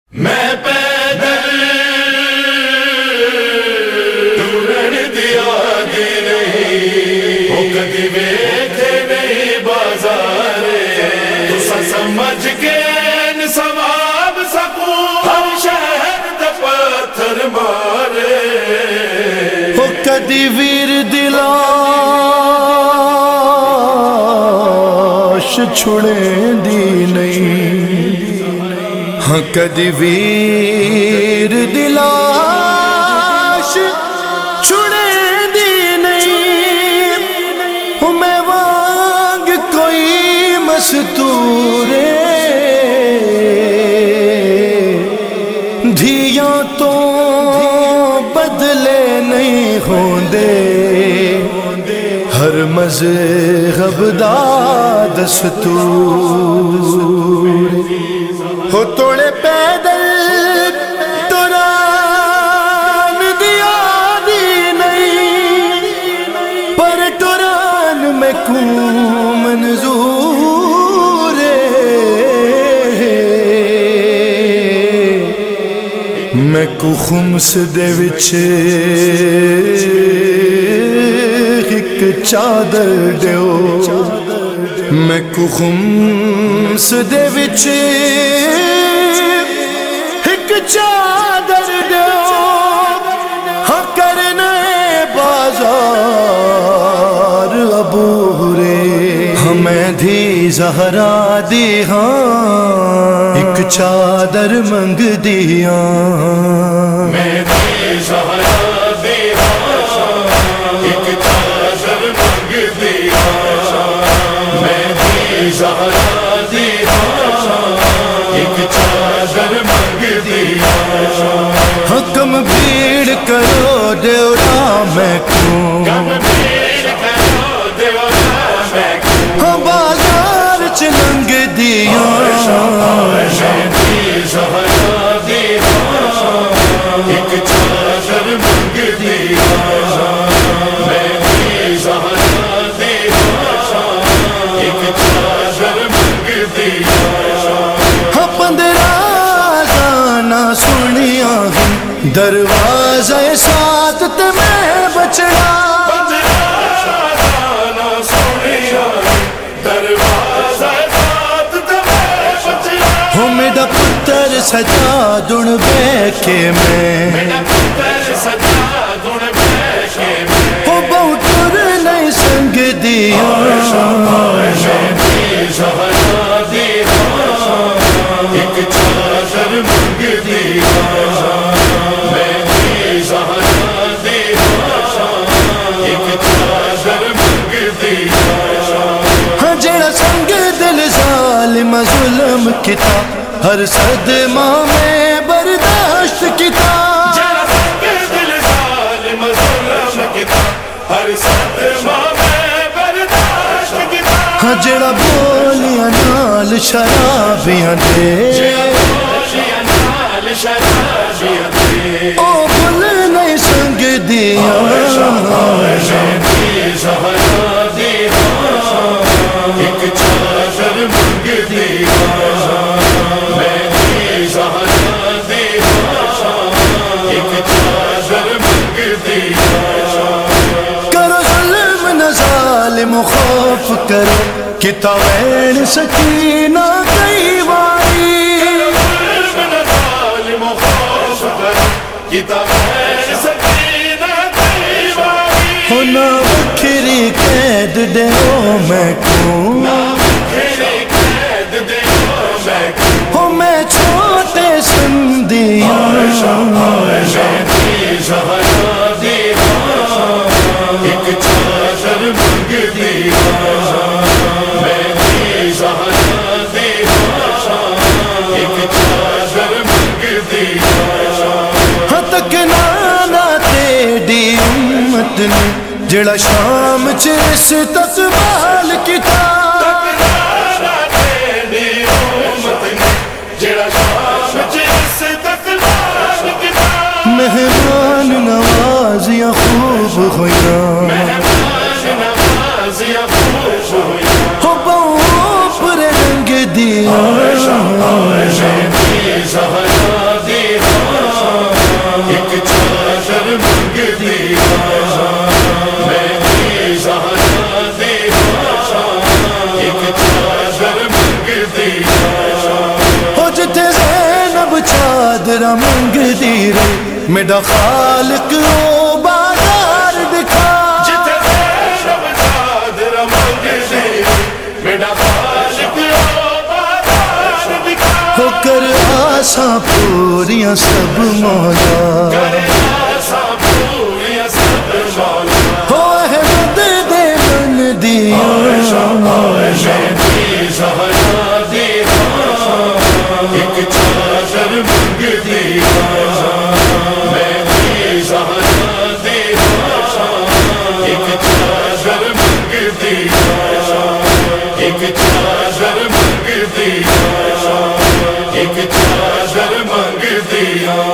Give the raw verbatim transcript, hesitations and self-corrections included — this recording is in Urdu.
میں پیدل ٹورن دیا دی نہیں وہ کدی ویکھے نہیں بازار تسا سمجھ کے ثواب سکوں ہر شہر دے پتھر مارے وہ کدی ویر دلاش چھڑے دی نہیں ہاں کدی ویر دلاش چھڑے دی نہیں ہوں میں وانگ کوئی مستورے دھیاں تو بدلے نہیں ہوندے ہر مذہب دا دستور ہو توڑے پیدل ٹران دیا دی نہیں پر ٹران میں کو منظور میں کو خمس دے وچ ایک چادر دیو میں کو خمس دے وچ ایک چادر دیو ہاں کرنے بازار عبورے ہمیں دھی زہرا دی ہاں ایک چادر منگ دیا میں دھی زہرا دی ہاں ایک چادر منگ دیا میں دھی زہرا دی ہاں ایک چادر منگ دیا حکم بھیڑ کرو دیوڑا میں کیوں ہاں بازار چلنگ دیا زہرا دی ہاں ایک چادر منگ دیا میں دھی زہرا دی ہاں ایک چادر منگ دیا ہاں پندرہ گانا سنیا دروازہ ساتھ تے میں بچڑا ہو میرا پتر سجا دن بے کے میں ہو بہت نہیں سنگ دیا زہرا دی ہاں ایک چادر منگ دیا میں دھی زہرا دی ہاں ایک چادر منگ دیا ہاں جڑا سنگ دل ظالم ظلم کتا ہر صدمہ میں برداشت کتا جڑا سنگ دل ظالم ظلم کتا ہر صدمہ میں برداشت کتا ہاں جڑا بولیاں نال شرابیاں دے او بھول نہیں سنگ دیا زہرا دی ہاں ایک چادر منگ دیا میں دھی زہرا دی ہاں ایک چادر منگ دیا کرو ظلم نہ ظالم خوف کرو کتابین سکینہ کئی باری ہونا بکھری قید دیو میں کیوں ہو میں چھوٹے سندیا زہرا دی ہاں ایک چادر منگ دیا میں دھی زہرا دی ہاں ایک چادر منگ دیا تک نانا تیری امت نے جڑا شام چیس تسبال کتا مہمان نوازیاں خوب ہویا ہو بہت پر رنگ دیا زہرا چادر منگ دی رے میرا خالق او بازار دکھا جتے زینب چادر منگ دی میرا خالق او بازار دکھا ہو کر آساں پوریاں سب مولا کرے آساں پوریاں سب مولا ہو احمد دے من دیا عائشہ دی زہرا دی ایک چادر منگ دی میں دی زہرا دی ایک چادر منگ دی ایک چادر منگ دی ایک چادر منگ دی